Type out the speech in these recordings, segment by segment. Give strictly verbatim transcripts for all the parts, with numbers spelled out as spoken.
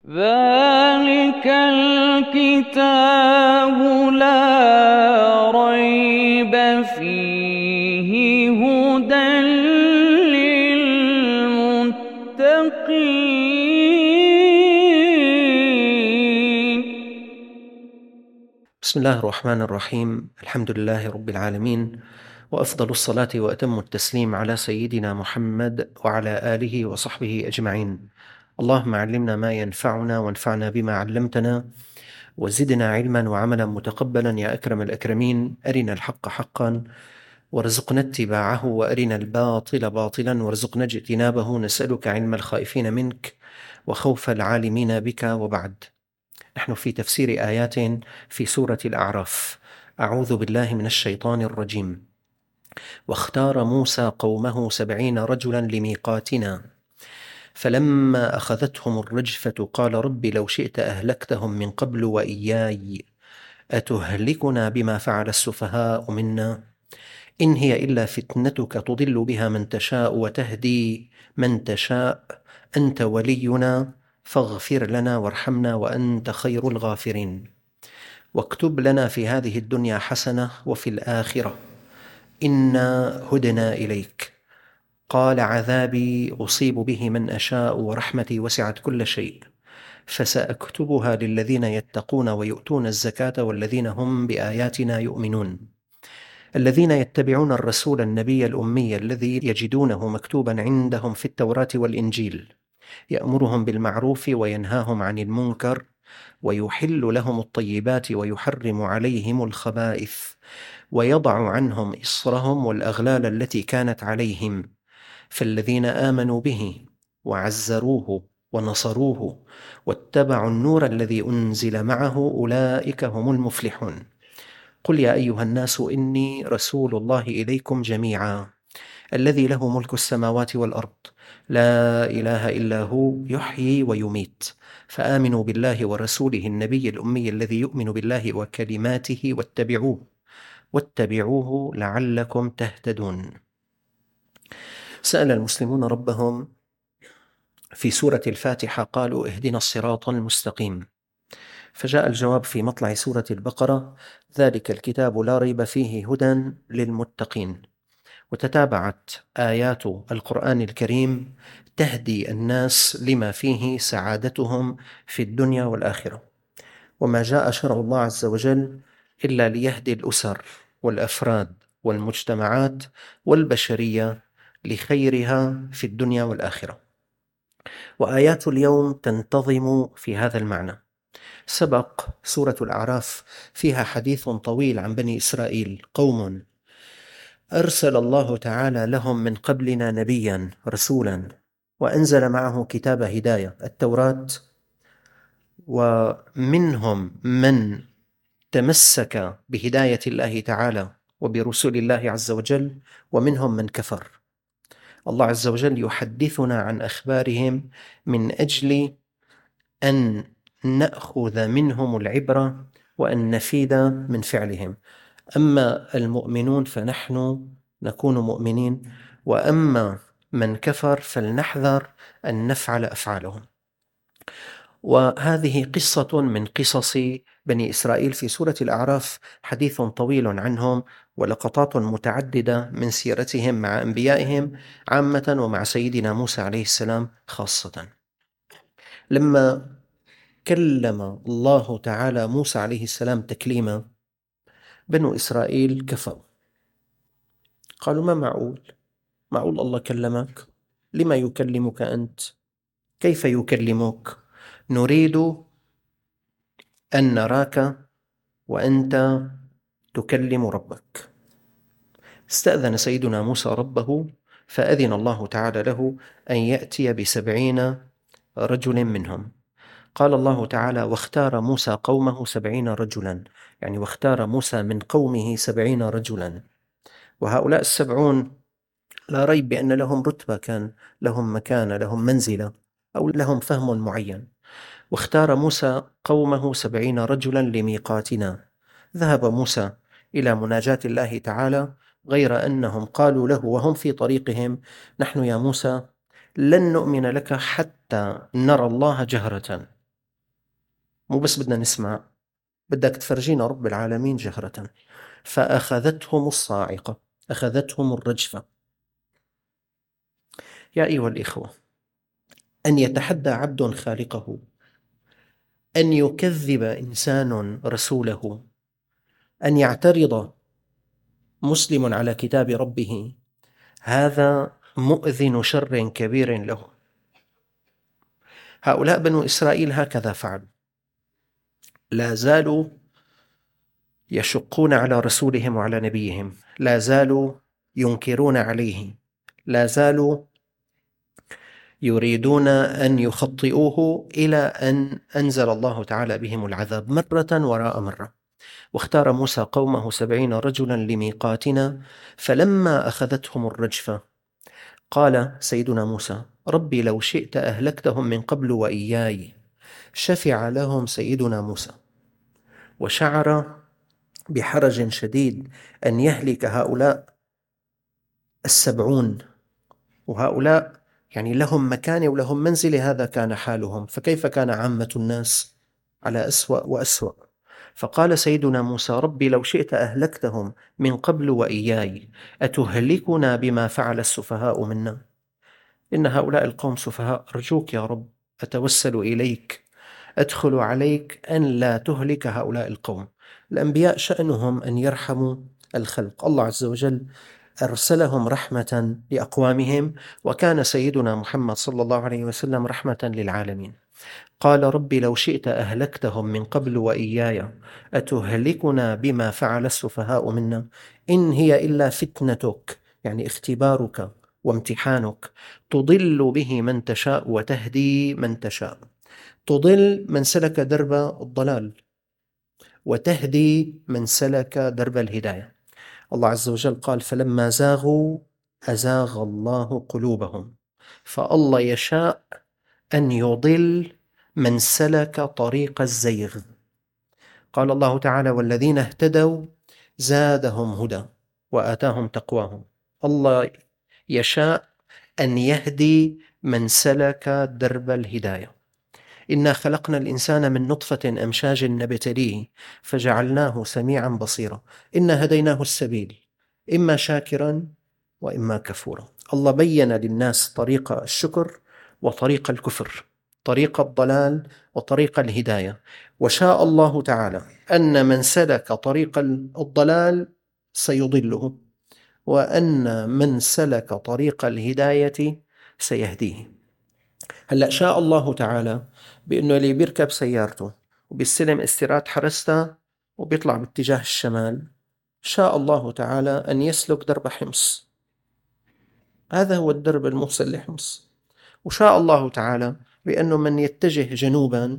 ذلك الكتاب لا ريب فيه هدى للمتقين. بسم الله الرحمن الرحيم. الحمد لله رب العالمين، وأفضل الصلاة وأتم التسليم على سيدنا محمد وعلى آله وصحبه أجمعين. اللهم علمنا ما ينفعنا وانفعنا بما علمتنا، وزدنا علما وعملا متقبلا يا أكرم الأكرمين. أرنا الحق حقا وارزقنا اتباعه، وأرنا الباطل باطلا وارزقنا اجتنابه. نسألك علم الخائفين منك وخوف العالمين بك. وبعد، نحن في تفسير آيات في سورة الأعراف. أعوذ بالله من الشيطان الرجيم. واختار موسى قومه سبعين رجلا لميقاتنا فلما أخذتهم الرجفة قال رب لو شئت أهلكتهم من قبل وإياي أتهلكنا بما فعل السفهاء منا إن هي إلا فتنتك تضل بها من تشاء وتهدي من تشاء أنت ولينا فاغفر لنا وارحمنا وأنت خير الغافرين واكتب لنا في هذه الدنيا حسنة وفي الآخرة إنا هدنا إليك. قال عذابي أصيب به من أشاء ورحمتي وسعت كل شيء فسأكتبها للذين يتقون ويؤتون الزكاة والذين هم بآياتنا يؤمنون. الذين يتبعون الرسول النبي الأمي الذي يجدونه مكتوبا عندهم في التوراة والإنجيل يأمرهم بالمعروف وينهاهم عن المنكر ويحل لهم الطيبات ويحرم عليهم الخبائث ويضع عنهم إصرهم والأغلال التي كانت عليهم. فالذين آمنوا به وعزروه ونصروه واتبعوا النور الذي أنزل معه أولئك هم المفلحون. قل يا أيها الناس إني رسول الله إليكم جميعا الذي له ملك السماوات والأرض لا إله إلا هو يحيي ويميت فآمنوا بالله ورسوله النبي الأمي الذي يؤمن بالله وكلماته واتبعوه واتبعوه لعلكم تهتدون. سأل المسلمون ربهم في سورة الفاتحة قالوا اهدنا الصراط المستقيم، فجاء الجواب في مطلع سورة البقرة ذلك الكتاب لا ريب فيه هدى للمتقين. وتتابعت آيات القرآن الكريم تهدي الناس لما فيه سعادتهم في الدنيا والآخرة. وما جاء شرع الله عز وجل إلا ليهدي الأسر والأفراد والمجتمعات والبشرية لخيرها في الدنيا والآخرة. وآيات اليوم تنتظم في هذا المعنى. سبق سورة الأعراف فيها حديث طويل عن بني إسرائيل، قوم أرسل الله تعالى لهم من قبلنا نبيا رسولا وأنزل معه كتاب هداية التوراة، ومنهم من تمسك بهداية الله تعالى وبرسول الله عز وجل ومنهم من كفر. الله عز وجل يحدثنا عن أخبارهم من أجل أن نأخذ منهم العبرة وأن نفيد من فعلهم. أما المؤمنون فنحن نكون مؤمنين، وأما من كفر فلنحذر أن نفعل أفعالهم. وهذه قصة من قصص بني إسرائيل في سورة الأعراف، حديث طويل عنهم ولقطات متعددة من سيرتهم مع أنبيائهم عامة ومع سيدنا موسى عليه السلام خاصة. لما كلم الله تعالى موسى عليه السلام تكليما، بنو إسرائيل كفروا، قالوا ما معقول معقول الله كلمك؟ لما يكلمك أنت؟ كيف يكلمك؟ نريد أن نراك وأنت تكلم ربك. استأذن سيدنا موسى ربه فأذن الله تعالى له أن يأتي بسبعين رجل منهم. قال الله تعالى واختار موسى قومه سبعين رجلا، يعني واختار موسى من قومه سبعين رجلا. وهؤلاء السبعون لا ريب بأن لهم رتبة، كان لهم مكانة، لهم منزلة، أو لهم فهم معين. واختار موسى قومه سبعين رجلا لميقاتنا. ذهب موسى إلى مناجاة الله تعالى، غير أنهم قالوا له وهم في طريقهم نحن يا موسى لن نؤمن لك حتى نرى الله جهرة. مو بس بدنا نسمع، بدك تفرجينا رب العالمين جهرة. فأخذتهم الصاعقة، أخذتهم الرجفة. يا أيها الإخوة، أن يتحدى عبد خالقه، أن يكذب إنسان رسوله، أن يعترض مسلم على كتاب ربه، هذا مؤذن شر كبير له. هؤلاء بنو إسرائيل هكذا فعلوا، لا زالوا يشقون على رسولهم وعلى نبيهم، لا زالوا ينكرون عليه، لا زالوا يريدون أن يخطئوه، إلى أن أنزل الله تعالى بهم العذاب مرة وراء مرة. واختار موسى قومه سبعين رجلا لميقاتنا، فلما أخذتهم الرجفة قال سيدنا موسى: ربي لو شئت أهلكتهم من قبل وإياي. شفع لهم سيدنا موسى، وشعر بحرج شديد أن يهلك هؤلاء السبعون، وهؤلاء يعني لهم مكانة ولهم منزلة، هذا كان حالهم، فكيف كان عامة الناس؟ على أسوأ وأسوأ. فقال سيدنا موسى: ربي لو شئت أهلكتهم من قبل وإياي، أتهلكنا بما فعل السفهاء منا؟ إن هؤلاء القوم سفهاء، أرجوك يا رب، أتوسل إليك، أدخل عليك أن لا تهلك هؤلاء القوم. الأنبياء شأنهم أن يرحموا الخلق، الله عز وجل أرسلهم رحمة لأقوامهم، وكان سيدنا محمد صلى الله عليه وسلم رحمة للعالمين. قال: ربي لو شئت أهلكتهم من قبل وإياي، أتهلكنا بما فعل السفهاء منا؟ إن هي إلا فتنتك، يعني اختبارك وامتحانك، تضل به من تشاء وتهدي من تشاء. تضل من سلك درب الضلال، وتهدي من سلك درب الهداية. الله عز وجل قال: فلما زاغوا أزاغ الله قلوبهم. فالله يشاء أن يضل من سلك طريق الزيغ. قال الله تعالى: والذين اهتدوا زادهم هدى وآتاهم تقواهم. الله يشاء أن يهدي من سلك درب الهداية. إنا خلقنا الإنسان من نطفة أمشاج نبتليه فجعلناه سميعا بصيرا. إنا هديناه السبيل، إما شاكرا وإما كفورا. الله بين للناس طريق الشكر وطريق الكفر، طريق الضلال وطريق الهداية. وشاء الله تعالى أن من سلك طريق الضلال سيضله، وأن من سلك طريق الهداية سيهديه. هلأ شاء الله تعالى بأنه اللي بيركب سيارته وبيستلم استيراد حرستا وبيطلع باتجاه الشمال، شاء الله تعالى أن يسلك درب حمص، هذا هو الدرب الموصل لحمص. وشاء الله تعالى بأنه من يتجه جنوبا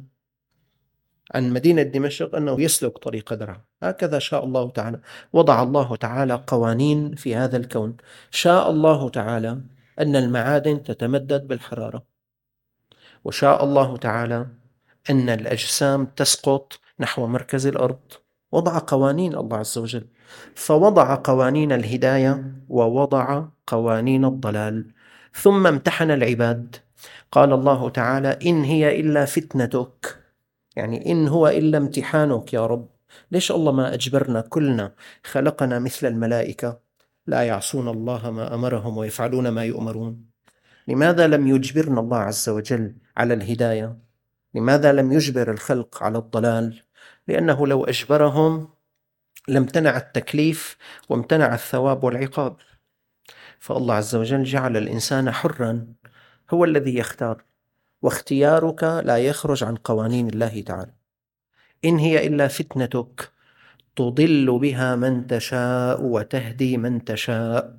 عن مدينة دمشق أنه يسلك طريق درعا. هكذا شاء الله تعالى. وضع الله تعالى قوانين في هذا الكون. شاء الله تعالى أن المعادن تتمدد بالحرارة، وشاء الله تعالى أن الأجسام تسقط نحو مركز الأرض. وضع قوانين الله عز وجل، فوضع قوانين الهداية ووضع قوانين الضلال، ثم امتحن العباد. قال الله تعالى: إن هي إلا فتنتك، يعني إن هو إلا امتحانك يا رب. ليش الله ما أجبرنا كلنا، خلقنا مثل الملائكة لا يعصون الله ما أمرهم ويفعلون ما يؤمرون؟ لماذا لم يجبرنا الله عز وجل على الهداية؟ لماذا لم يجبر الخلق على الضلال؟ لأنه لو أجبرهم لامتنع التكليف وامتنع الثواب والعقاب. فالله عز وجل جعل الإنسان حرا، هو الذي يختار، واختيارك لا يخرج عن قوانين الله تعالى. إن هي إلا فتنتك تضل بها من تشاء وتهدي من تشاء.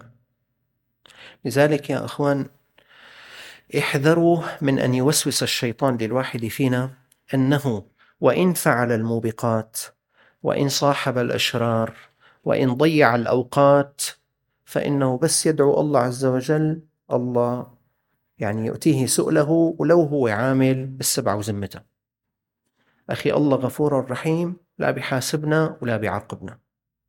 لذلك يا أخوان، احذروا من أن يوسوس الشيطان للواحد فينا أنه وإن فعل الموبقات، وإن صاحب الأشرار، وإن ضيع الأوقات، فإنه بس يدعو الله عز وجل، الله يعني يؤتيه سؤله ولو هو عامل بالسبع وزمته. أخي، الله غفور رحيم، لا بيحاسبنا ولا بيعاقبنا.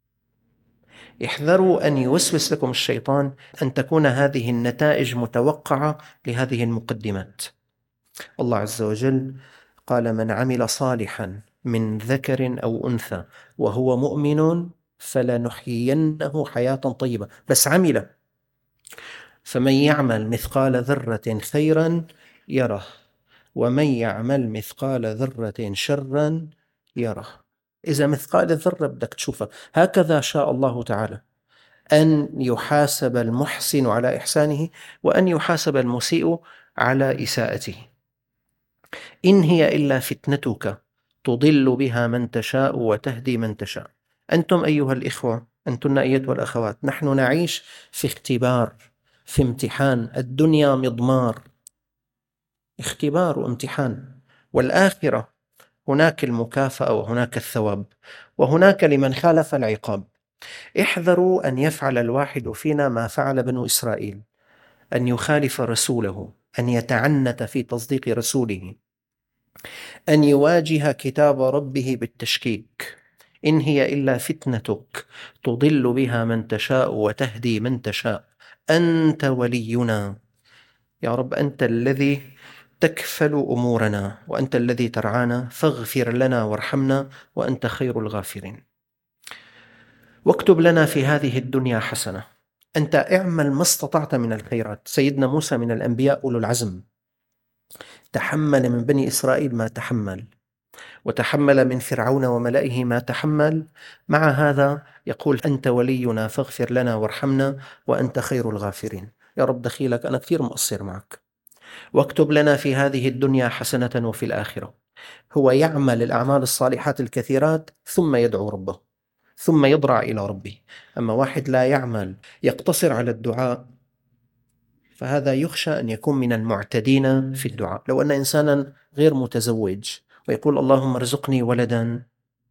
احذروا أن يوسوس لكم الشيطان أن تكون هذه النتائج متوقعة لهذه المقدمات. الله عز وجل قال: من عمل صالحا من ذكر أو أنثى وهو مؤمن فلنحيينه حياة طيبة، بس عمل. فمن يعمل مثقال ذرة خيرا يره، ومن يعمل مثقال ذرة شرا يره. إذا مثقال ذرة بدك تشوفها، هكذا شاء الله تعالى أن يحاسب المحسن على إحسانه، وأن يحاسب المسيء على إساءته. إن هي إلا فتنتك تضل بها من تشاء وتهدي من تشاء. أنتم أيها الإخوة، أنتن أيتها الأخوات، نحن نعيش في اختبار، في امتحان. الدنيا مضمار، اختبار وامتحان، والآخرة هناك المكافأة وهناك الثواب، وهناك لمن خالف العقاب. احذروا أن يفعل الواحد فينا ما فعل بنو إسرائيل، أن يخالف رسوله، أن يتعنت في تصديق رسوله، أن يواجه كتاب ربه بالتشكيك. إن هي إلا فتنتك تضل بها من تشاء وتهدي من تشاء، أنت ولينا يا رب، أنت الذي تكفل أمورنا، وأنت الذي ترعانا، فاغفر لنا وارحمنا وأنت خير الغافرين. واكتب لنا في هذه الدنيا حسنة. أنت اعمل ما استطعت من الخيرات. سيدنا موسى من الأنبياء أولو العزم، تحمل من بني إسرائيل ما تحمل، وتحمل من فرعون وملئه ما تحمل. مع هذا يقول: أنت ولينا فاغفر لنا وارحمنا وأنت خير الغافرين. يا رب دخيلك، أنا كثير مقصر معك. واكتب لنا في هذه الدنيا حسنة وفي الآخرة. هو يعمل الأعمال الصالحات الكثيرات ثم يدعو ربه، ثم يضرع إلى ربه. أما واحد لا يعمل، يقتصر على الدعاء، فهذا يخشى أن يكون من المعتدين في الدعاء. لو أن إنسانا غير متزوج ويقول: اللهم ارزقني ولدا،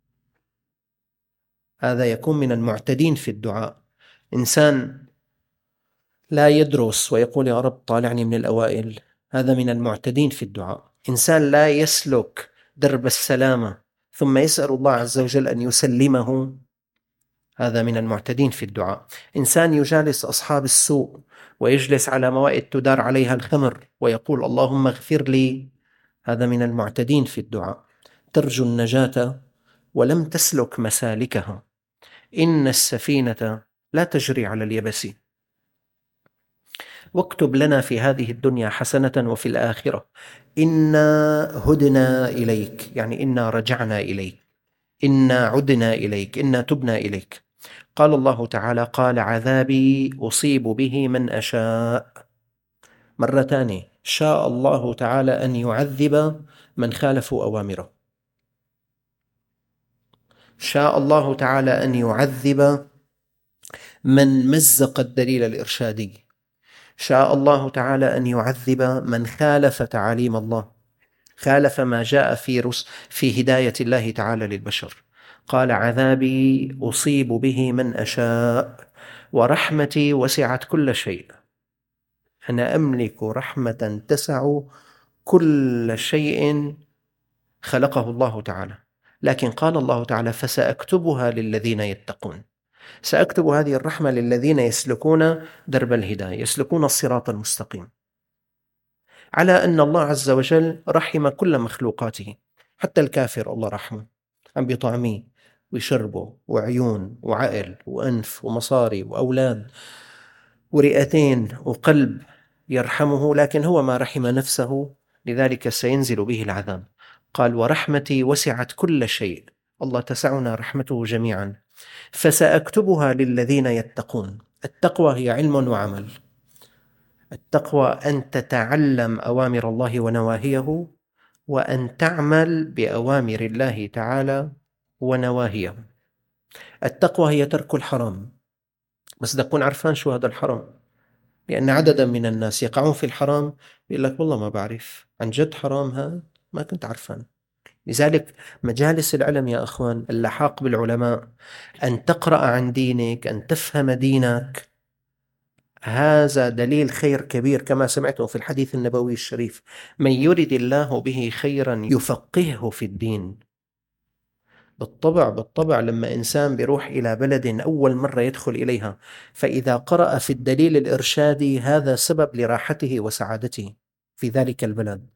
هذا يكون من المعتدين في الدعاء. إنسان لا يدرس ويقول: يا رب طالعني من الأوائل، هذا من المعتدين في الدعاء. إنسان لا يسلك درب السلامة ثم يسأل الله عز وجل أن يسلمه، هذا من المعتدين في الدعاء. إنسان يجالس أصحاب السوء ويجلس على موائد تدار عليها الخمر ويقول: اللهم اغفر لي، هذا من المعتدين في الدعاء. ترجو النجاة ولم تسلك مسالكها. إن السفينة لا تجري على اليبس. واكتب لنا في هذه الدنيا حسنة وفي الآخرة إنا هدنا إليك، يعني إنا رجعنا إليك، إنا عدنا إليك، إنا تبنا إليك. قال الله تعالى: قال عذابي أصيب به من أشاء. مرة ثانية، شاء الله تعالى أن يعذب من خالفوا أوامره، شاء الله تعالى أن يعذب من مزق الدليل الإرشادي، شاء الله تعالى أن يعذب من خالف تعاليم الله، خالف ما جاء في رس في هداية الله تعالى للبشر. قال عذابي أصيب به من أشاء ورحمتي وسعت كل شيء. أنا أملك رحمة تسع كل شيء خلقه الله تعالى. لكن قال الله تعالى: فسأكتبها للذين يتقون. سأكتب هذه الرحمة للذين يسلكون درب الهداية، يسلكون الصراط المستقيم، على أن الله عز وجل رحم كل مخلوقاته. حتى الكافر الله رحمه، عم بيطعميه ويشربه، وعيون وعقل وأنف ومصاري وأولاد ورئتين وقلب، يرحمه، لكن هو ما رحم نفسه، لذلك سينزل به العذاب. قال: ورحمتي وسعت كل شيء. الله تسعنا رحمته جميعا. فسأكتبها للذين يتقون. التقوى هي علم وعمل. التقوى أن تتعلم أوامر الله ونواهيه، وأن تعمل بأوامر الله تعالى ونواهيه. التقوى هي ترك الحرام، بس بدك تكون عرفان شو هذا الحرام، لأن عددا من الناس يقعون في الحرام يقول لك: والله ما بعرف، عن جد حرام هذا، ما كنت عرفان. لذلك مجالس العلم يا أخوان، اللحاق بالعلماء، أن تقرأ عن دينك، أن تفهم دينك، هذا دليل خير كبير. كما سمعتم في الحديث النبوي الشريف: من يرد الله به خيرا يفقهه في الدين. بالطبع بالطبع لما إنسان بيروح إلى بلد أول مرة يدخل إليها، فإذا قرأ في الدليل الإرشادي، هذا سبب لراحته وسعادته في ذلك البلد.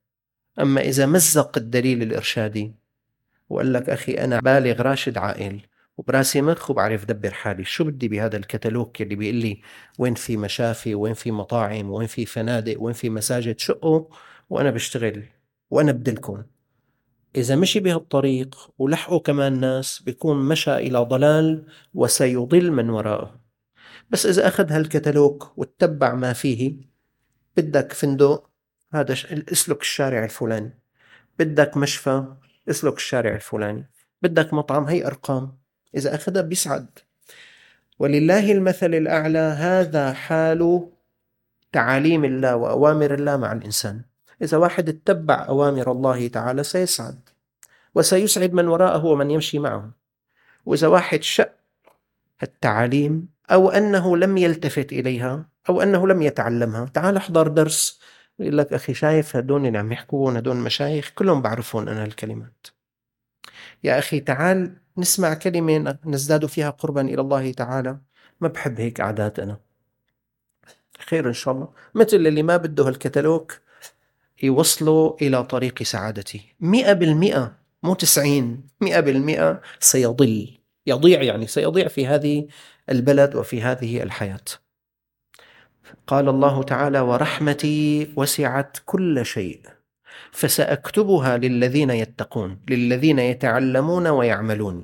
أما إذا مزق الدليل الإرشادي وقال لك أخي أنا بالغ راشد عاقل وبراسي مخ وبعرف دبر حالي، شو بدي بهذا الكتالوج اللي بيقول لي وين في مشافي وين في مطاعم وين في فنادق وين في مساجد، شقوا وأنا بشتغل وأنا بدلكم. إذا مشي بهالطريق ولحقوا كمان ناس بيكون مشى إلى ضلال وسيضل من وراءه. بس إذا أخذ هالكتالوج واتبع ما فيه، بدك فندق، هذا اسلك الشارع الفلاني، بدك مشفى، اسلك الشارع الفلاني، بدك مطعم، هي أرقام، إذا أخذها بيسعد. ولله المثل الأعلى، هذا حال تعاليم الله وأوامر الله مع الإنسان. إذا واحد اتبع أوامر الله تعالى سيسعد وسيسعد من وراءه ومن يمشي معه. وإذا واحد شق التعاليم أو أنه لم يلتفت إليها أو أنه لم يتعلمها، تعال احضر درس يقول لك أخي شايف هدول اللي عم يحكون هدول مشايخ كلهم بعرفون أنا الكلمات، يا أخي تعال نسمع كلمة نزداد فيها قربا إلى الله تعالى. ما بحب هيك عادات أنا. خير إن شاء الله، مثل اللي ما بده هالكتالوج يوصله إلى طريق سعادتي. مئة بالمئة، مو تسعين، مئة بالمئة سيضل، يضيع يعني سيضيع في هذه البلد وفي هذه الحياة. قال الله تعالى ورحمتي وسعت كل شيء فسأكتبها للذين يتقون للذين يتعلمون ويعملون.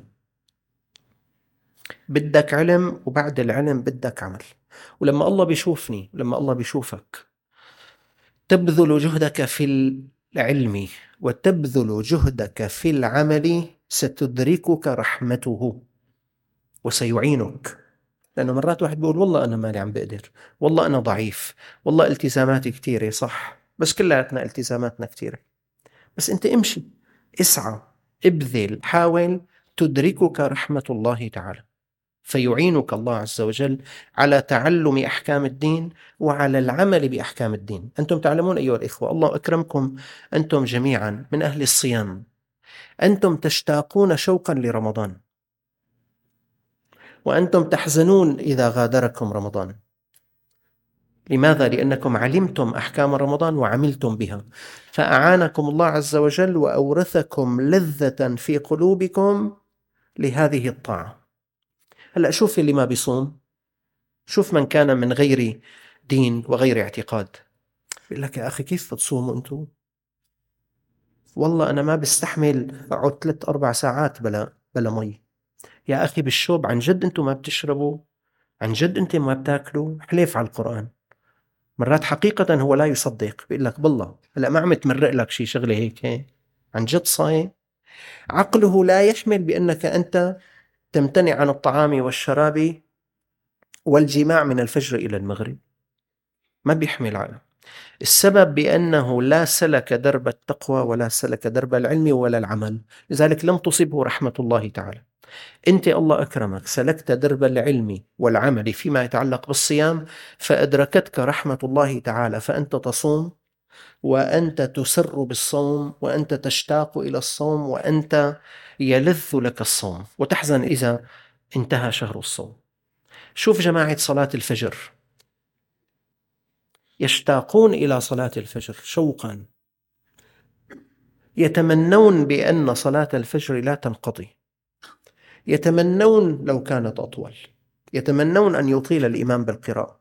بدك علم وبعد العلم بدك عمل. ولما الله بيشوفني، لما الله بيشوفك تبذل جهدك في العلم وتبذل جهدك في العمل، ستدركك رحمته وسيعينك. لأنه مرات واحد بيقول والله أنا مالي عم بقدر، والله أنا ضعيف، والله التزاماتي كتيرة، صح، بس كلاتنا التزاماتنا كتيرة. بس أنت امشي، اسعى، ابذل، حاول، تدركك رحمة الله تعالى، فيعينك الله عز وجل على تعلم أحكام الدين وعلى العمل بأحكام الدين. أنتم تعلمون أيها الإخوة، الله أكرمكم أنتم جميعا من أهل الصيام، أنتم تشتاقون شوقا لرمضان، وأنتم تحزنون إذا غادركم رمضان. لماذا؟ لأنكم علمتم أحكام رمضان وعملتم بها، فأعانكم الله عز وجل وأورثكم لذة في قلوبكم لهذه الطاعة. هلأ شوف اللي ما بيصوم، شوف من كان من غير دين وغير اعتقاد، بيقول لك يا أخي كيف بتصوموا أنتم؟ والله أنا ما بستحمل أقعد ثلاث أربع ساعات بلا بلا مي. يا أخي بالشوب عن جد أنتم ما بتشربوا؟ عن جد أنتم ما بتاكلوا؟ حليف على القرآن. مرات حقيقة هو لا يصدق، بيقول لك بالله هلا ما عم تمرق لك شي شغلة هيك، هي عن جد صايم. عقله لا يحمل بأنك أنت تمتنع عن الطعام والشراب والجماع من الفجر إلى المغرب، ما بيحمل عقله. السبب بأنه لا سلك درب التقوى ولا سلك درب العلم ولا العمل، لذلك لم تصبه رحمة الله تعالى. أنت الله أكرمك سلكت درب العلم والعمل فيما يتعلق بالصيام، فأدركتك رحمة الله تعالى، فأنت تصوم وأنت تسر بالصوم وأنت تشتاق إلى الصوم وأنت يلذ لك الصوم، وتحزن إذا انتهى شهر الصوم. شوف جماعة صلاة الفجر، يشتاقون إلى صلاة الفجر شوقا، يتمنون بأن صلاة الفجر لا تنقضي، يتمنون لو كانت أطول، يتمنون أن يطيل الإمام بالقراءة.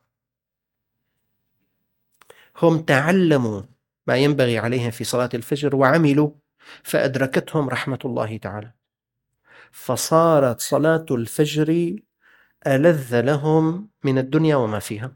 هم تعلموا ما ينبغي عليهم في صلاة الفجر وعملوا، فأدركتهم رحمة الله تعالى، فصارت صلاة الفجر ألذ لهم من الدنيا وما فيها.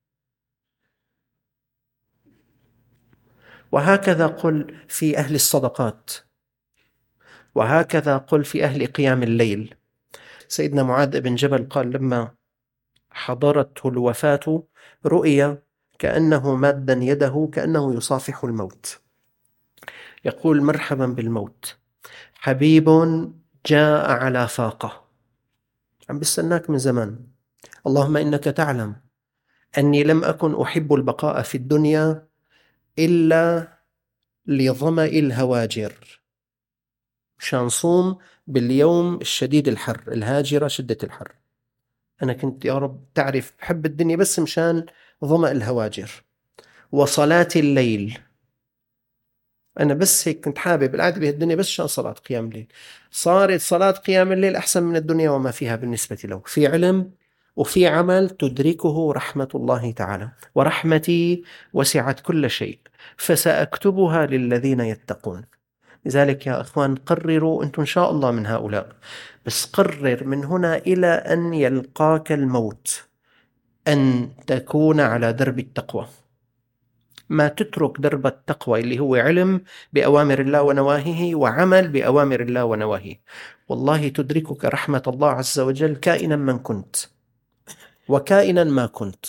وهكذا قل في أهل الصدقات، وهكذا قل في أهل قيام الليل. سيدنا معاذ بن جبل قال لما حضرته الوفاة رؤيا كأنه مادا يده كأنه يصافح الموت، يقول مرحبا بالموت، حبيب جاء على فاقة، عم بستناك من زمان، اللهم إنك تعلم أني لم أكن أحب البقاء في الدنيا إلا لظمأ الهواجر، مشان صوم باليوم الشديد الحر، الهاجرة شدة الحر. أنا كنت يا رب تعرف بحب الدنيا بس مشان ظمأ الهواجر. وصلاة الليل، أنا بس هيك كنت حابب القعدة بهالدنيا بس عشان صلاة قيام الليل. صارت صلاة قيام الليل أحسن من الدنيا وما فيها بالنسبة له. في علم وفي عمل تدركه رحمة الله تعالى، ورحمتي وسعت كل شيء فسأكتبها للذين يتقون. لذلك يا أخوان قرروا أنتم إن شاء الله من هؤلاء، بس قرر من هنا إلى أن يلقاك الموت أن تكون على درب التقوى. ما تترك درب التقوى اللي هو علم بأوامر الله ونواهيه وعمل بأوامر الله ونواهيه، والله تدركك رحمة الله عز وجل كائنا من كنت وكائنا ما كنت.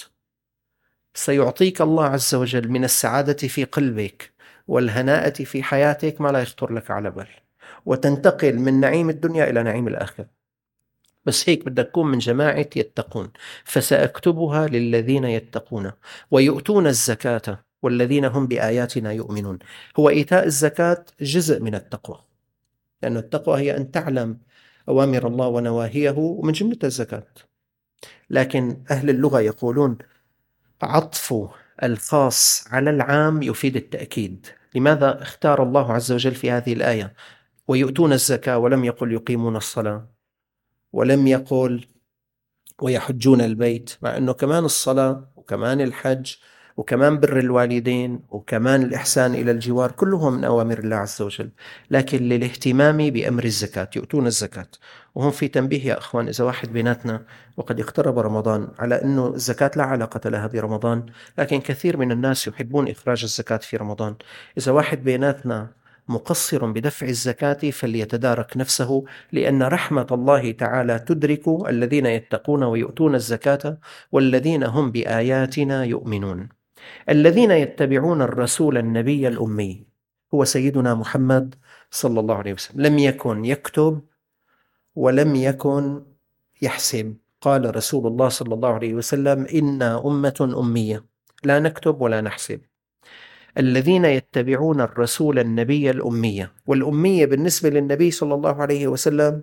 سيعطيك الله عز وجل من السعادة في قلبك والهناءة في حياتك ما لا يخطر لك على بال، وتنتقل من نعيم الدنيا إلى نعيم الآخرة. بس هيك بدك تكون من جماعة يتقون. فسأكتبها للذين يتقون ويؤتون الزكاة والذين هم بآياتنا يؤمنون. هو إيتاء الزكاة جزء من التقوى، لأن التقوى هي أن تعلم أوامر الله ونواهيه، ومن جملة الزكاة. لكن أهل اللغة يقولون عطف الخاص على العام يفيد التأكيد. لماذا اختار الله عز وجل في هذه الآية ويؤتون الزكاة ولم يقل يقيمون الصلاة، ولم يقل ويحجون البيت، مع أنه كمان الصلاة وكمان الحج وكمان بر الوالدين وكمان الإحسان إلى الجوار كلهم من أوامر الله عز وجل، لكن للاهتمام بأمر الزكاة يؤتون الزكاة. وهم في تنبيه يا أخوان، إذا واحد بيناتنا وقد اقترب رمضان، على أنه الزكاة لا علاقة لها برمضان، لكن كثير من الناس يحبون إخراج الزكاة في رمضان. إذا واحد بيناتنا مقصر بدفع الزكاة فليتدارك نفسه، لأن رحمة الله تعالى تدرك الذين يتقون ويؤتون الزكاة والذين هم بآياتنا يؤمنون. الذين يتبعون الرسول النبي الأمي هو سيدنا محمد صلى الله عليه وسلم، لم يكن يكتب ولم يكن يحسب. قال رسول الله صلى الله عليه وسلم: إنا أمة أمية لا نكتب ولا نحسب. الذين يتبعون الرسول النبي الأمية، والأمية بالنسبة للنبي صلى الله عليه وسلم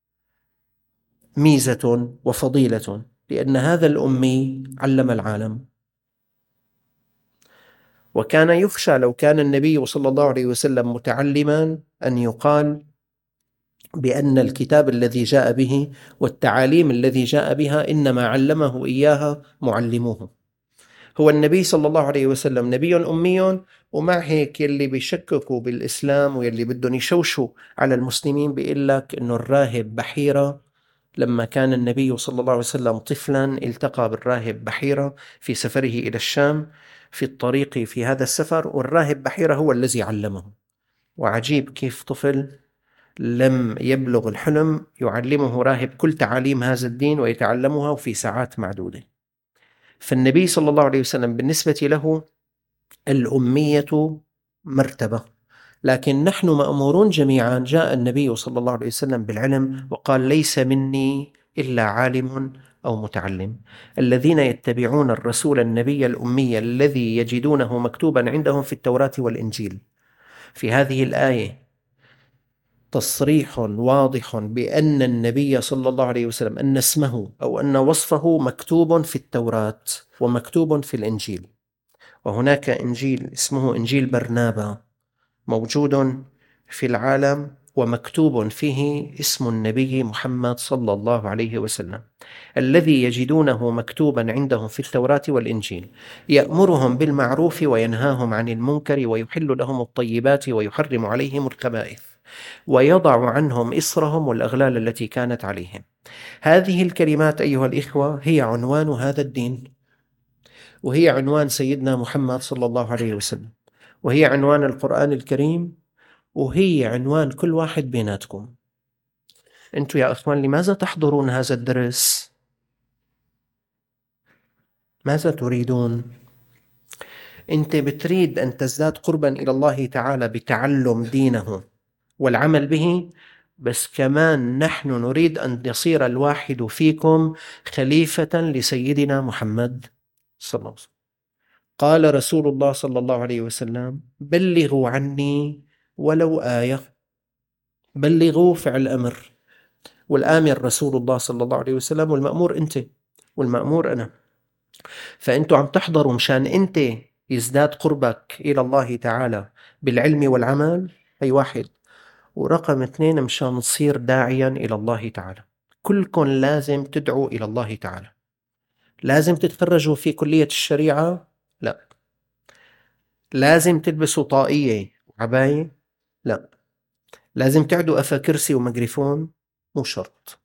ميزة وفضيلة، لأن هذا الأمي علم العالم. وكان يخشى لو كان النبي صلى الله عليه وسلم متعلما أن يقال بأن الكتاب الذي جاء به والتعاليم الذي جاء بها إنما علمه إياها معلموه. هو النبي صلى الله عليه وسلم نبي أمي، ومع هيك يلي بيشككوا بالإسلام ويلي بدهم يشوشوا على المسلمين بيقول لك إنه الراهب بحيرة، لما كان النبي صلى الله عليه وسلم طفلا التقى بالراهب بحيرة في سفره إلى الشام، في الطريق في هذا السفر، والراهب بحيرة هو الذي علمه. وعجيب كيف طفل لم يبلغ الحلم يعلمه راهب كل تعاليم هذا الدين ويتعلمها في ساعات معدودة. فالنبي صلى الله عليه وسلم بالنسبة له الأمية مرتبة، لكن نحن مأمورون جميعا. جاء النبي صلى الله عليه وسلم بالعلم وقال: ليس مني إلا عالم أو متعلم. الذين يتبعون الرسول النبي الأمي الذي يجدونه مكتوبا عندهم في التوراة والإنجيل. في هذه الآية تصريح واضح بأن النبي صلى الله عليه وسلم أن اسمه أو أن وصفه مكتوب في التوراة ومكتوب في الإنجيل. وهناك إنجيل اسمه إنجيل برنابا موجود في العالم ومكتوب فيه اسم النبي محمد صلى الله عليه وسلم، الذي يجدونه مكتوبا عندهم في التوراة والإنجيل، يأمرهم بالمعروف وينهاهم عن المنكر ويحل لهم الطيبات ويحرم عليهم الخبائث ويضع عنهم إصرهم والأغلال التي كانت عليهم. هذه الكلمات أيها الإخوة هي عنوان هذا الدين، وهي عنوان سيدنا محمد صلى الله عليه وسلم، وهي عنوان القرآن الكريم، وهي عنوان كل واحد بيناتكم. أنتم يا أخوان لماذا تحضرون هذا الدرس؟ ماذا تريدون؟ أنت بتريد أن تزداد قربا إلى الله تعالى بتعلم دينه والعمل به، بس كمان نحن نريد أن يصير الواحد فيكم خليفة لسيدنا محمد صلى الله عليه وسلم. قال رسول الله صلى الله عليه وسلم: بلغوا عني ولو آية. بلغوا فعل أمر، والآمر رسول الله صلى الله عليه وسلم، والمأمور أنت والمأمور أنا. فأنتوا عم تحضروا مشان أنت يزداد قربك إلى الله تعالى بالعلم والعمل، هي واحد. ورقم اثنين، مشان تصير داعيا إلى الله تعالى. كلكم لازم تدعوا إلى الله تعالى. لازم تتخرجوا في كلية الشريعة؟ لا. لازم تلبسوا طاقية وعباية؟ لا. لازم تعدوا أفا كرسي وميكروفون؟ مو شرط.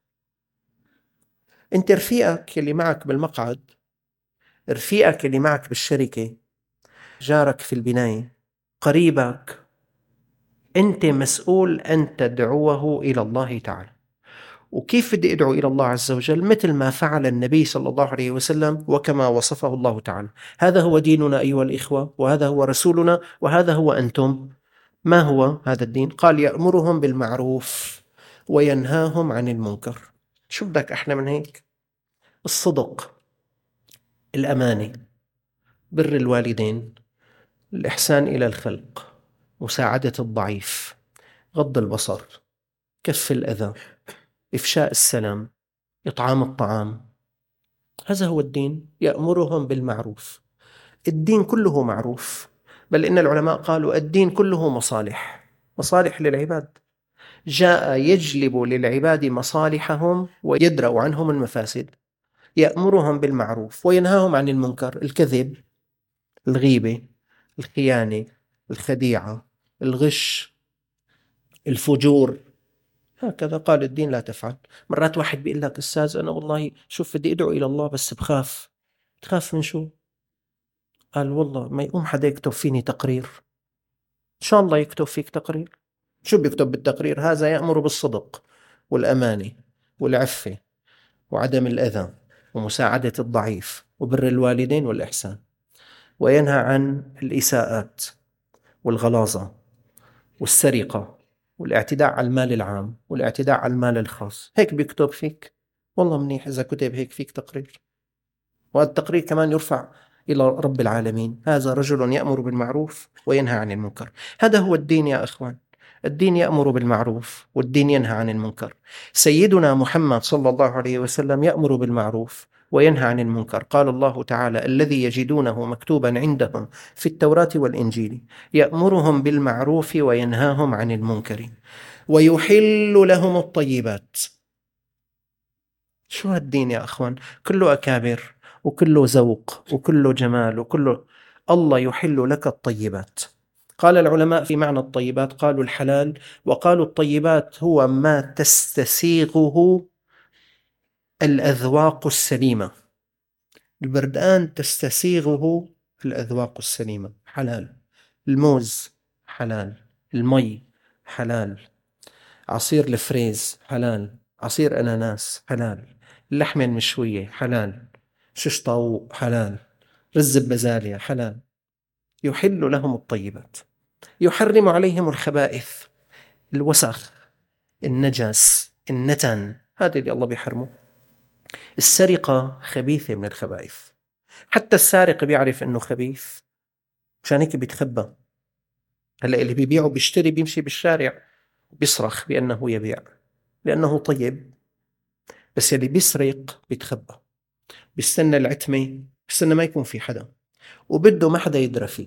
انت رفيقك اللي معك بالمقعد، رفيقك اللي معك بالشركة، جارك في البناية، قريبك، انت مسؤول أن تدعوه إلى الله تعالى. وكيف بدي أدعو إلى الله عز وجل؟ مثل ما فعل النبي صلى الله عليه وسلم وكما وصفه الله تعالى. هذا هو ديننا أيها الإخوة، وهذا هو رسولنا، وهذا هو أنتم. ما هو هذا الدين؟ قال: يأمرهم بالمعروف وينهاهم عن المنكر. شو بدك أحلى من هيك؟ الصدق، الأمانة، بر الوالدين، الإحسان إلى الخلق، مساعدة الضعيف، غض البصر، كف الأذى، إفشاء السلام، إطعام الطعام. هذا هو الدين، يأمرهم بالمعروف. الدين كله معروف، بل إن العلماء قالوا الدين كله مصالح، مصالح للعباد. جاء يجلب للعباد مصالحهم ويدرأ عنهم المفاسد. يأمرهم بالمعروف وينهاهم عن المنكر، الكذب، الغيبة، الخيانة، الخديعة، الغش، الفجور. هكذا قال الدين لا تفعل. مرات واحد بيقول لك: أستاذ أنا والله شوف بدي أدعو إلى الله بس بخاف. تخاف من شو؟ قال: والله ما يقوم حدا يكتب فيني تقرير. إن شاء الله يكتب فيك تقرير. شو بيكتب بالتقرير؟ هذا يأمر بالصدق والأمانة والعفة وعدم الأذى ومساعدة الضعيف وبر الوالدين والإحسان، وينهى عن الإساءات والغلاظة والسرقة والاعتداء على المال العام والاعتداء على المال الخاص. هيك بيكتب فيك؟ والله منيح إذا كتب هيك فيك تقرير. وهذا التقرير كمان يرفع إلى رب العالمين: هذا رجل يأمر بالمعروف وينهى عن المنكر. هذا هو الدين يا أخوان. الدين يأمر بالمعروف والدين ينهى عن المنكر. سيدنا محمد صلى الله عليه وسلم يأمر بالمعروف وينهى عن المنكر. قال الله تعالى: الذي يجدونه مكتوبا عندهم في التوراة والإنجيل يأمرهم بالمعروف وينهاهم عن المنكر ويحل لهم الطيبات. شو هالدين يا أخوان؟ كله أكابر وكله ذوق وكله جمال وكله. الله يحل لك الطيبات. قال العلماء في معنى الطيبات، قالوا الحلال، وقالوا الطيبات هو ما تستسيغه الأذواق السليمة. البردان تستسيغه الأذواق السليمة، حلال. الموز حلال، المي حلال، عصير الفريز حلال، عصير أناناس حلال، اللحمة المشوية حلال، شش طاووق حلال، رز بزالية حلال. يحل لهم الطيبات، يحرم عليهم الخبائث، الوسخ، النجس، النتن، هذا اللي الله بيحرمه. السرقة خبيثة من الخبائث، حتى السارق بيعرف انه خبيث، مشان هيك بيتخبى. هلا اللي بيبيع وبيشتري بيمشي بالشارع بيصرخ بأنه يبيع لأنه طيب، بس اللي بيسرق بيتخبى، بيستنى العتمة، بيستنى ما يكون في حدا، وبده ما حدا يدرى فيه.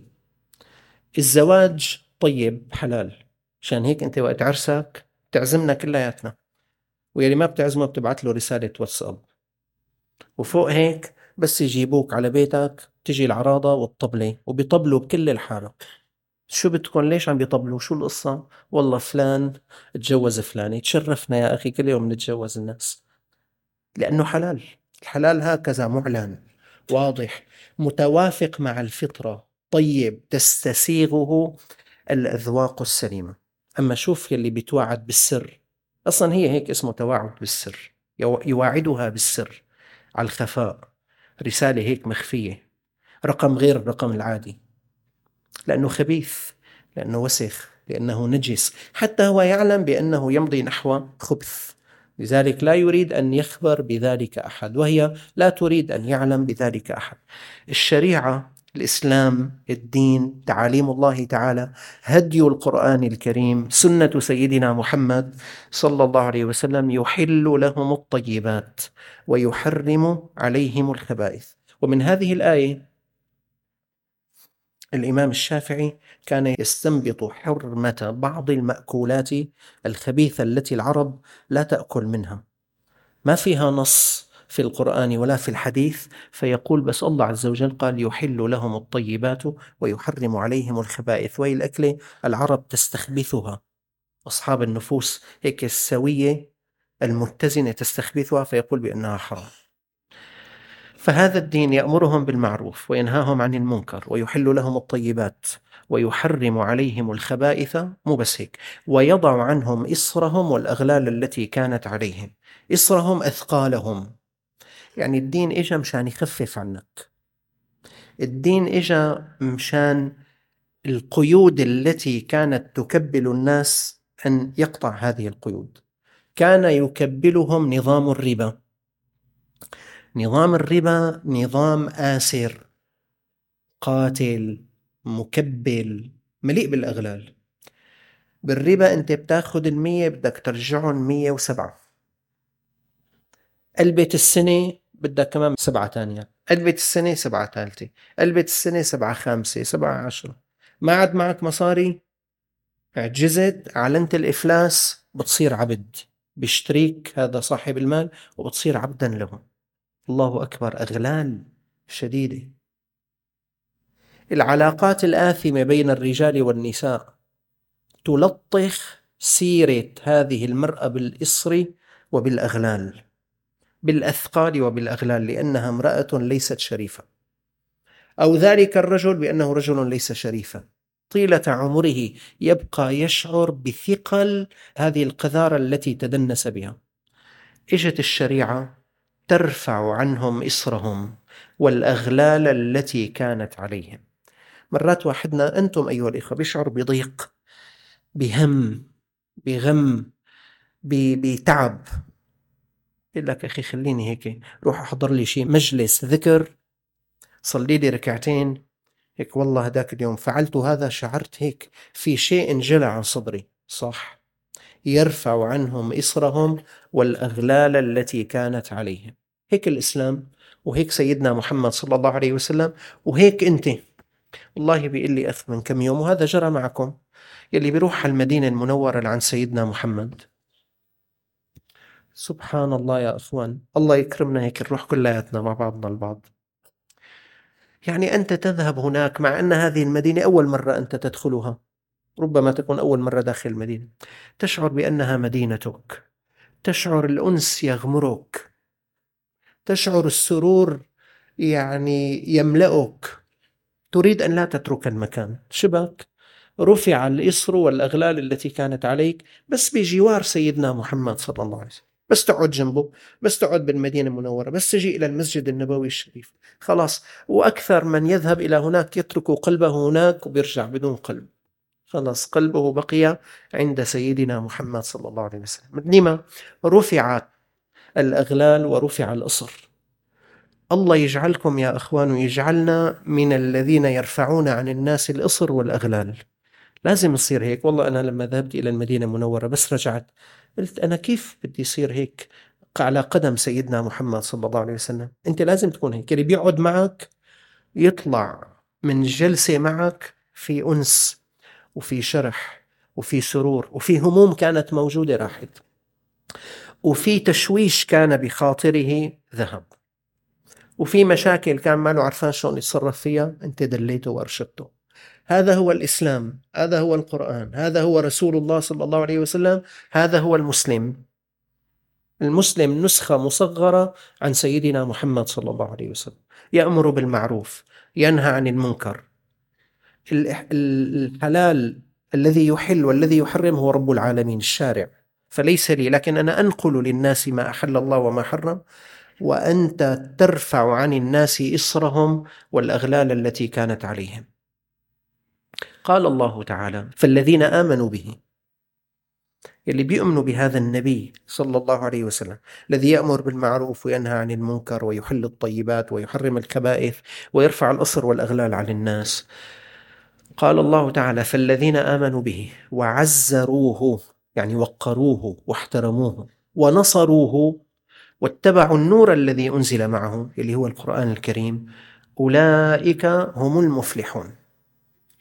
الزواج طيب حلال، عشان هيك انت وقت عرسك تعزمنا كلياتنا، ويلي ما بتعزمه بتبعت له رسالة واتساب. وفوق هيك بس يجيبوك على بيتك تجي العراضة والطبلة، وبيطبلوا بكل الحارة. شو بدكم؟ ليش عم بيطبلوا؟ شو القصة؟ والله فلان تجوز فلانة. تشرفنا يا أخي، كل يوم نتجوز الناس، لأنه حلال. الحلال هكذا معلن واضح متوافق مع الفطرة، طيب تستسيغه الأذواق السليمة. أما شوف يلي بيتواعد بالسر، أصلا هي هيك اسمه تواعد بالسر، يواعدها بالسر على الخفاء، رسالة هيك مخفية، رقم غير الرقم العادي، لأنه خبيث، لأنه وسخ، لأنه نجس، حتى هو يعلم بأنه يمضي نحو خبث، لذلك لا يريد أن يخبر بذلك أحد، وهي لا تريد أن يعلم بذلك أحد. الشريعة، الإسلام، الدين، تعاليم الله تعالى، هدي القرآن الكريم، سنة سيدنا محمد صلى الله عليه وسلم، يحل لهم الطيبات ويحرم عليهم الخبائث. ومن هذه الآية الإمام الشافعي كان يستنبط حرمة بعض المأكولات الخبيثة التي العرب لا تأكل منها، ما فيها نص في القرآن ولا في الحديث، فيقول بس الله عز وجل قال يحل لهم الطيبات ويحرم عليهم الخبائث، وهي الأكلة العرب تستخبثها، أصحاب النفوس هيك السوية المتزنة تستخبثها، فيقول بأنها حرام. فهذا الدين يأمرهم بالمعروف وينهاهم عن المنكر ويحل لهم الطيبات ويحرم عليهم الخبائث، مو بس هيك، ويضع عنهم إصرهم والأغلال التي كانت عليهم. إصرهم أثقالهم، يعني الدين إجا مشان يخفف عنك، الدين إجا مشان القيود التي كانت تكبل الناس أن يقطع هذه القيود. كان يكبلهم نظام الربا. نظام الربا نظام آسر قاتل مكبل مليء بالأغلال. بالربا أنت بتاخد المية بدك ترجعهم مية وسبعة، قلبة السنة بدك كمان سبعة تانية، قلبة السنة سبعة ثالثة، قلبة السنة سبعة خامسة، سبعة عشرة، ما عاد معك مصاري، عجزت، أعلنت الإفلاس، بتصير عبد، بيشتريك هذا صاحب المال وبتصير عبدا له. الله أكبر، أغلال شديدة. العلاقات الآثمة بين الرجال والنساء تلطخ سيرة هذه المرأة بالإصر وبالأغلال، بالأثقال وبالأغلال، لأنها امرأة ليست شريفة، أو ذلك الرجل بأنه رجل ليس شريفا. طيلة عمره يبقى يشعر بثقل هذه القذارة التي تدنس بها. إجت الشريعة ترفع عنهم إصرهم والأغلال التي كانت عليهم. مرات واحدنا أنتم أيها الإخوة بيشعر بضيق، بهم، بغم، بتعب، يقول لك أخي خليني هيك روح أحضر لي شيء مجلس ذكر، صلي لي ركعتين هيك، والله هداك اليوم فعلت هذا شعرت هيك في شيء انجلى عن صدري. صح، يرفع عنهم إصرهم والأغلال التي كانت عليهم. هيك الإسلام، وهيك سيدنا محمد صلى الله عليه وسلم، وهيك أنت. والله بيقول لي أخ من كم يوم، وهذا جرى معكم، يلي بيروح على المدينة المنورة عن سيدنا محمد، سبحان الله يا أخوان، الله يكرمنا هيك نروح كلياتنا مع بعضنا البعض. يعني أنت تذهب هناك مع أن هذه المدينة أول مرة أنت تدخلها، ربما تكون أول مرة داخل المدينة، تشعر بأنها مدينتك، تشعر الأنس يغمرك، تشعر السرور يعني يملأك، تريد أن لا تترك المكان. شبك رفع الإصر والأغلال التي كانت عليك بس بجوار سيدنا محمد صلى الله عليه وسلم، بس تقعد جنبه، بس تقعد بالمدينة المنورة، بس تجي إلى المسجد النبوي الشريف، خلاص. وأكثر من يذهب إلى هناك يترك قلبه هناك وبيرجع بدون قلب، خلاص قلبه بقي عند سيدنا محمد صلى الله عليه وسلم. لما رفعت الأغلال ورفع الأصر. الله يجعلكم يا أخوان ويجعلنا من الذين يرفعون عن الناس الأصر والأغلال. لازم يصير هيك. والله أنا لما ذهبت إلى المدينة المنورة بس رجعت قلت أنا كيف بدي يصير هيك على قدم سيدنا محمد صلى الله عليه وسلم. أنت لازم تكون هيك، اللي بيقعد معك يطلع من جلسة معك في أنس وفي شرح وفي سرور، وفي هموم كانت موجودة راحت، وفي تشويش كان بخاطره ذهب، وفي مشاكل كان ما له عرفان شلون يتصرف فيها، أنت دليته وأرشدته. هذا هو الإسلام، هذا هو القرآن، هذا هو رسول الله صلى الله عليه وسلم، هذا هو المسلم. المسلم نسخة مصغرة عن سيدنا محمد صلى الله عليه وسلم، يأمر بالمعروف، ينهى عن المنكر. الحلال الذي يحل والذي يحرم هو رب العالمين الشارع، فليس لي، لكن أنا أنقل للناس ما أحل الله وما حرم، وأنت ترفع عن الناس إصرهم والأغلال التي كانت عليهم. قال الله تعالى فالذين آمنوا به، اللي بيؤمنوا بهذا النبي صلى الله عليه وسلم الذي يأمر بالمعروف وينهى عن المنكر ويحل الطيبات ويحرم الخبائث ويرفع الأصر والأغلال عن الناس. قال الله تعالى فالذين آمنوا به وعزروه، يعني وقروه واحترموه ونصروه واتبعوا النور الذي أنزل معه اللي هو القرآن الكريم، أولئك هم المفلحون.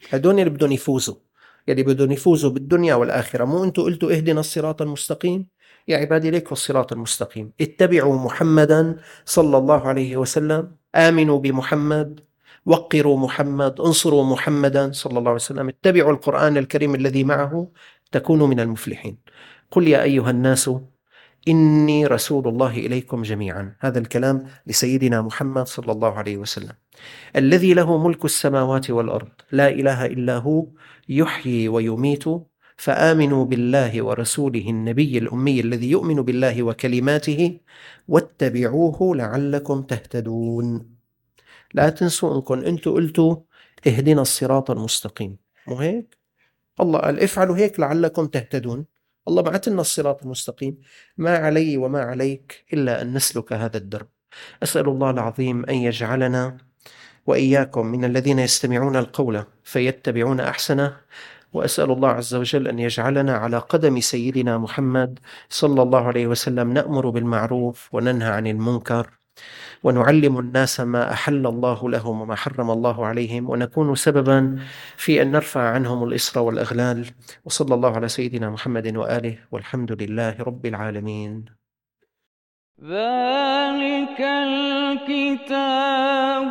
هدول اللي بدهم يفوزوا، يلي بدهم يفوزوا بالدنيا والآخرة. مو أنتوا قلتوا اهدنا الصراط المستقيم؟ يا عبادي ليك الصراط المستقيم، اتبعوا محمدا صلى الله عليه وسلم، آمنوا بمحمد، وقروا محمد، انصروا محمدا صلى الله عليه وسلم، اتبعوا القرآن الكريم الذي معه تكونوا من المفلحين. قل يا أيها الناس إني رسول الله إليكم جميعا. هذا الكلام لسيدنا محمد صلى الله عليه وسلم، الذي له ملك السماوات والأرض، لا إله إلا هو، يحيي ويميت، فآمنوا بالله ورسوله النبي الأمي الذي يؤمن بالله وكلماته واتبعوه لعلكم تهتدون. لا تنسوا أنكم أنتوا قلتوا اهدنا الصراط المستقيم، مو هيك؟ الله قال افعلوا هيك لعلكم تهتدون. الله بعث لنا الصراط المستقيم، ما علي وما عليك إلا أن نسلك هذا الدرب. أسأل الله العظيم أن يجعلنا وإياكم من الذين يستمعون القول فيتبعون أحسنه، وأسأل الله عز وجل أن يجعلنا على قدم سيدنا محمد صلى الله عليه وسلم، نأمر بالمعروف وننهى عن المنكر، ونعلم الناس ما أحل الله لهم وما حرم الله عليهم، ونكون سببا في أن نرفع عنهم الإصر والأغلال. وصلى الله على سيدنا محمد وآله، والحمد لله رب العالمين. ذلك الكتاب